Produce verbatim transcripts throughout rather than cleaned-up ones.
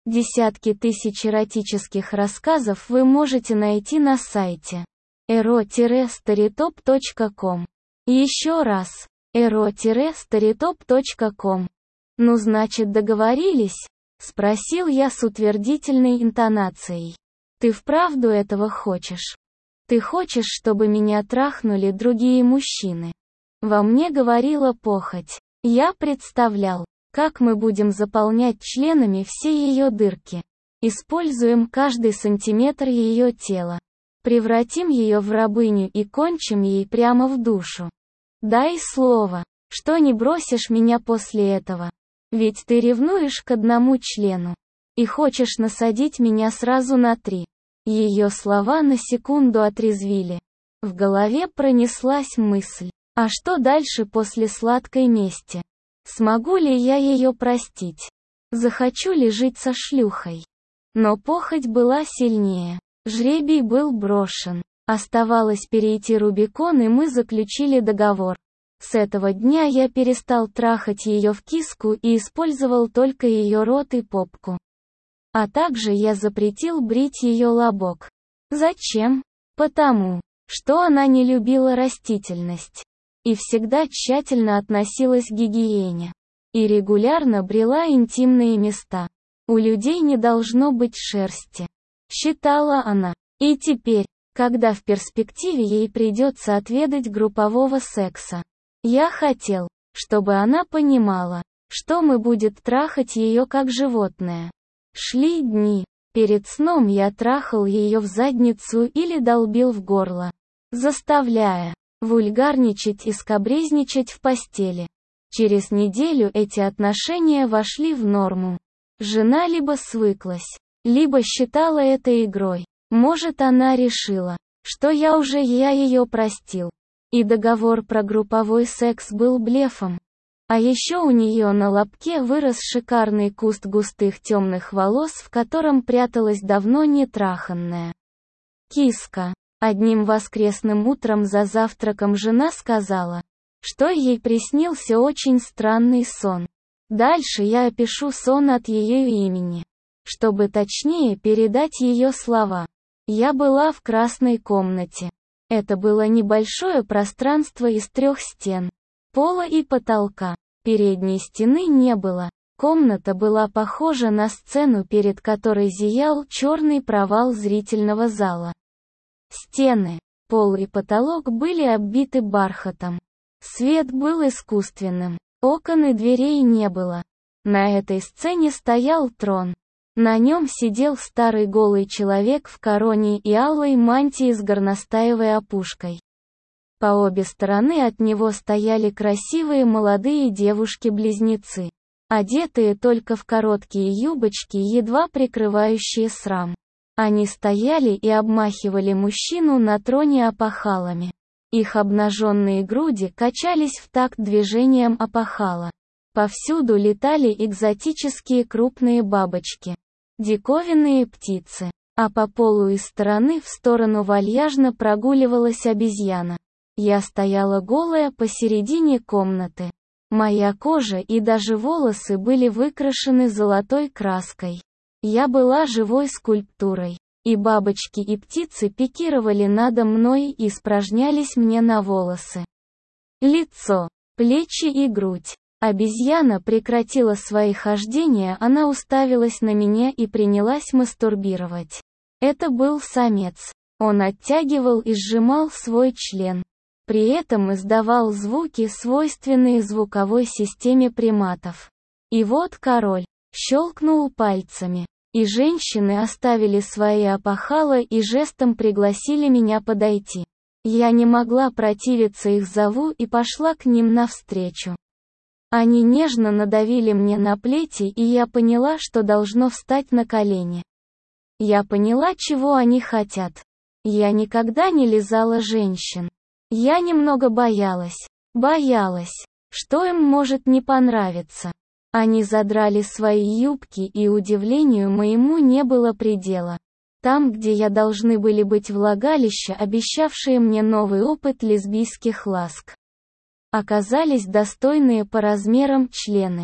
Десятки тысяч эротических рассказов вы можете найти на сайте эро старитоп точка ком. Еще раз, эро старитоп точка ком. «Ну значит договорились?» — спросил я с утвердительной интонацией. «Ты вправду этого хочешь? Ты хочешь, чтобы меня трахнули другие мужчины?» Во мне говорила похоть. Я представлял, как мы будем заполнять членами все ее дырки. Используем каждый сантиметр ее тела. Превратим ее в рабыню и кончим ей прямо в душу. Дай слово, что не бросишь меня после этого. Ведь ты ревнуешь к одному члену. И хочешь насадить меня сразу на три. Ее слова на секунду отрезвили. В голове пронеслась мысль. А что дальше после сладкой мести? Смогу ли я ее простить? Захочу ли жить со шлюхой? Но похоть была сильнее. Жребий был брошен. Оставалось перейти Рубикон, и мы заключили договор. С этого дня я перестал трахать ее в киску и использовал только ее рот и попку. А также я запретил брить ее лобок. Зачем? Потому, что она не любила растительность. И всегда тщательно относилась к гигиене. И регулярно брила интимные места. У людей не должно быть шерсти. Считала она. И теперь, когда в перспективе ей придется отведать группового секса, я хотел, чтобы она понимала, что мы будет трахать ее как животное. Шли дни. Перед сном я трахал ее в задницу или долбил в горло, заставляя вульгарничать и скабрезничать в постели. Через неделю эти отношения вошли в норму. Жена либо свыклась, либо считала это игрой. Может, она решила, что я уже я ее простил. И договор про групповой секс был блефом. А еще у нее на лобке вырос шикарный куст густых темных волос, в котором пряталась давно не траханная киска. Одним воскресным утром за завтраком жена сказала, что ей приснился очень странный сон. Дальше я опишу сон от ее имени, чтобы точнее передать ее слова. Я была в красной комнате. Это было небольшое пространство из трех стен, пола и потолка. Передней стены не было. Комната была похожа на сцену, перед которой зиял черный провал зрительного зала. Стены, пол и потолок были оббиты бархатом. Свет был искусственным. Окон и дверей не было. На этой сцене стоял трон. На нем сидел старый голый человек в короне и алой мантии с горностаевой опушкой. По обе стороны от него стояли красивые молодые девушки-близнецы, одетые только в короткие юбочки, едва прикрывающие срам. Они стояли и обмахивали мужчину на троне опахалами. Их обнаженные груди качались в такт движением опахала. Повсюду летали экзотические крупные бабочки, диковинные птицы, а по полу из стороны в сторону вальяжно прогуливалась обезьяна. Я стояла голая посередине комнаты. Моя кожа и даже волосы были выкрашены золотой краской. Я была живой скульптурой, и бабочки и птицы пикировали надо мной и испражнялись мне на волосы, лицо, плечи и грудь. Обезьяна прекратила свои хождения, она уставилась на меня и принялась мастурбировать. Это был самец. Он оттягивал и сжимал свой член. При этом издавал звуки, свойственные звуковой системе приматов. И вот король щелкнул пальцами, и женщины оставили свои опахала и жестом пригласили меня подойти. Я не могла противиться их зову и пошла к ним навстречу. Они нежно надавили мне на плети, и я поняла, что должно встать на колени. Я поняла, чего они хотят. Я никогда не лизала женщин. Я немного боялась. Боялась, что им может не понравиться. Они задрали свои юбки, и удивлению моему не было предела. Там, где я должны были быть влагалища, обещавшие мне новый опыт лесбийских ласк, оказались достойные по размерам члены.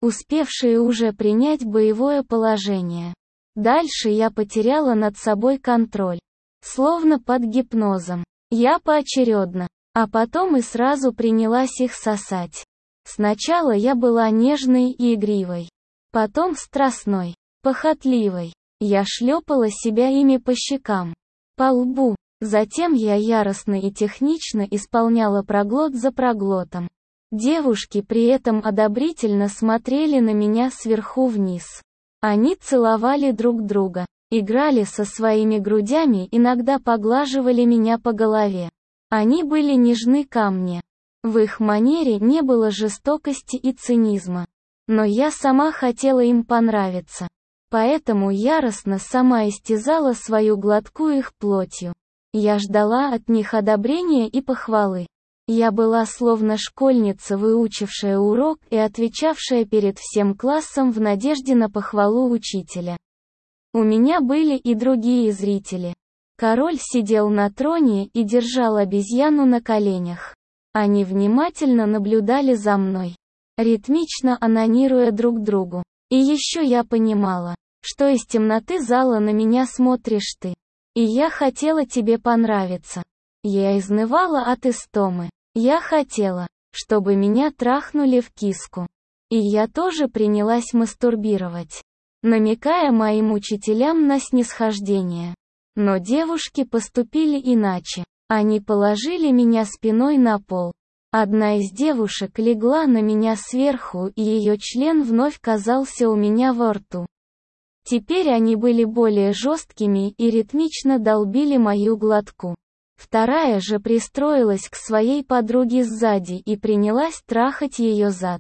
успевшие уже принять боевое положение. Дальше я потеряла над собой контроль. Словно под гипнозом. Я поочередно, а потом и сразу принялась их сосать. Сначала я была нежной и игривой. Потом страстной, похотливой. Я шлепала себя ими по щекам, по лбу. Затем я яростно и технично исполняла проглот за проглотом. Девушки при этом одобрительно смотрели на меня сверху вниз. Они целовали друг друга, играли со своими грудями, иногда поглаживали меня по голове. Они были нежны ко мне. В их манере не было жестокости и цинизма. Но я сама хотела им понравиться. Поэтому яростно сама истязала свою гладкую их плотью. Я ждала от них одобрения и похвалы. Я была словно школьница, выучившая урок и отвечавшая перед всем классом в надежде на похвалу учителя. У меня были и другие зрители. Король сидел на троне и держал обезьяну на коленях. Они внимательно наблюдали за мной, ритмично анонируя друг другу. И еще я понимала, что из темноты зала на меня смотришь ты. И я хотела тебе понравиться. Я изнывала от истомы. Я хотела, чтобы меня трахнули в киску. И я тоже принялась мастурбировать, намекая моим учителям на снисхождение. Но девушки поступили иначе. Они положили меня спиной на пол. Одна из девушек легла на меня сверху, и ее член вновь казался у меня во рту. Теперь они были более жесткими и ритмично долбили мою глотку. Вторая же пристроилась к своей подруге сзади и принялась трахать ее зад.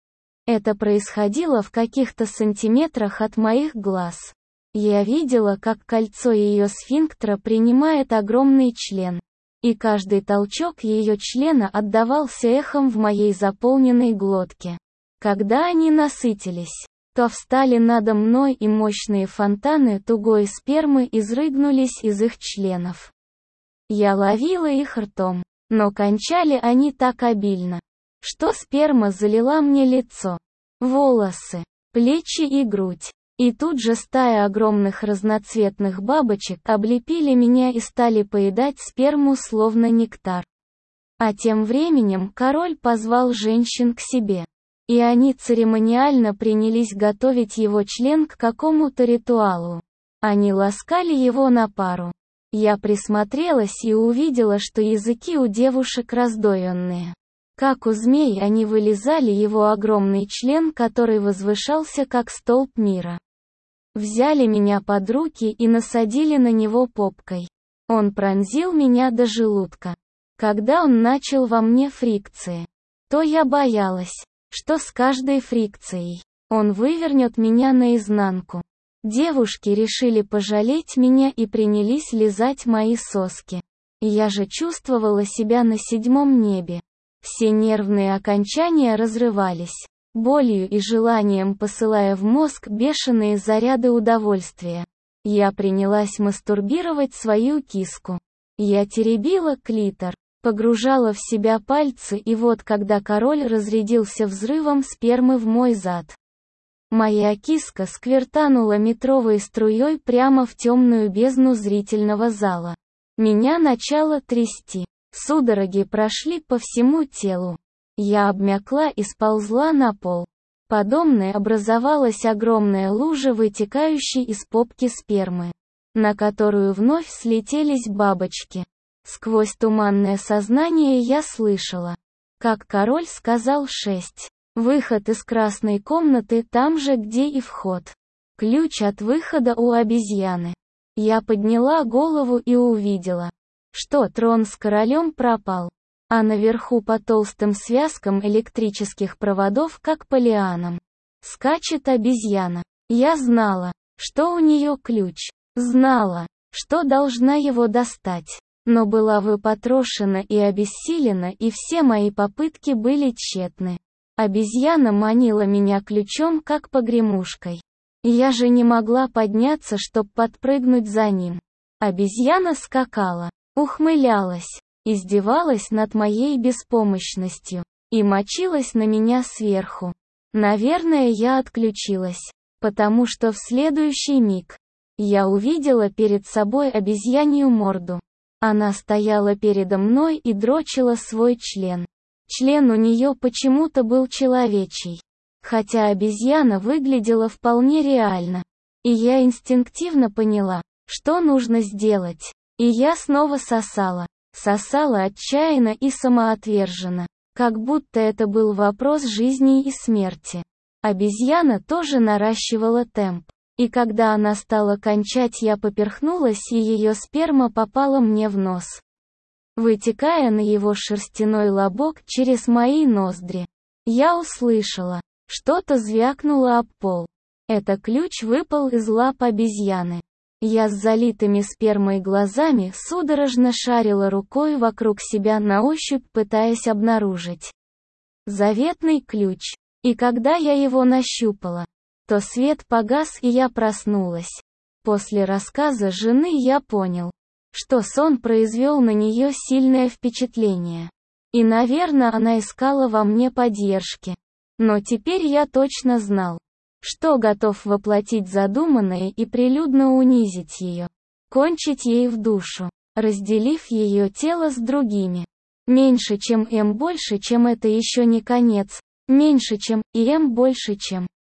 Это происходило в каких-то сантиметрах от моих глаз. Я видела, как кольцо ее сфинктера принимает огромный член. И каждый толчок ее члена отдавался эхом в моей заполненной глотке. Когда они насытились, то встали надо мной, и мощные фонтаны тугой спермы изрыгнулись из их членов. Я ловила их ртом, но кончали они так обильно, что сперма залила мне лицо, волосы, плечи и грудь. И тут же стая огромных разноцветных бабочек облепили меня и стали поедать сперму словно нектар. А тем временем король позвал женщин к себе. И они церемониально принялись готовить его член к какому-то ритуалу. Они ласкали его на пару. Я присмотрелась и увидела, что языки у девушек раздвоенные. Как у змей они вылизали его огромный член, который возвышался как столб мира. Взяли меня под руки и насадили на него попкой. Он пронзил меня до желудка. Когда он начал во мне фрикции, то я боялась, что с каждой фрикцией он вывернет меня наизнанку. Девушки решили пожалеть меня и принялись лизать мои соски. Я же чувствовала себя на седьмом небе. Все нервные окончания разрывались, болью и желанием посылая в мозг бешеные заряды удовольствия. Я принялась мастурбировать свою киску. Я теребила клитор, погружала в себя пальцы, и вот когда король разрядился взрывом спермы в мой зад, моя киска сквертанула метровой струей прямо в темную бездну зрительного зала. Меня начало трясти. Судороги прошли по всему телу. Я обмякла и сползла на пол. Подо мной образовалась огромная лужа, вытекающей из попки спермы, на которую вновь слетелись бабочки. Сквозь туманное сознание я слышала, как король сказал шесть. Выход из красной комнаты там же, где и вход. Ключ от выхода у обезьяны. Я подняла голову и увидела, что трон с королем пропал, а наверху по толстым связкам электрических проводов, как по лианам, скачет обезьяна. Я знала, что у нее ключ, знала, что должна его достать, но была выпотрошена и обессилена, и все мои попытки были тщетны. Обезьяна манила меня ключом, как погремушкой. Я же не могла подняться, чтоб подпрыгнуть за ним. Обезьяна скакала, ухмылялась, издевалась над моей беспомощностью и мочилась на меня сверху. Наверное, я отключилась, потому что в следующий миг я увидела перед собой обезьянью морду. Она стояла передо мной и дрочила свой член. Член у нее почему-то был человечий, хотя обезьяна выглядела вполне реально. И я инстинктивно поняла, что нужно сделать. И я снова сосала. Сосала отчаянно и самоотверженно, как будто это был вопрос жизни и смерти. Обезьяна тоже наращивала темп. И когда она стала кончать, я поперхнулась, и ее сперма попала мне в нос, вытекая на его шерстяной лобок через мои ноздри. Я услышала, что-то звякнуло об пол. Это ключ выпал из лап обезьяны. Я с залитыми спермой глазами судорожно шарила рукой вокруг себя на ощупь, пытаясь обнаружить заветный ключ. И когда я его нащупала, то свет погас, и я проснулась. После рассказа жены я понял, что сон произвел на нее сильное впечатление. И, наверное, она искала во мне поддержки. Но теперь я точно знал, что готов воплотить задуманное и прилюдно унизить ее, кончить ей в душу, разделив ее тело с другими. Меньше чем М больше чем это еще не конец, меньше чем и М больше чем.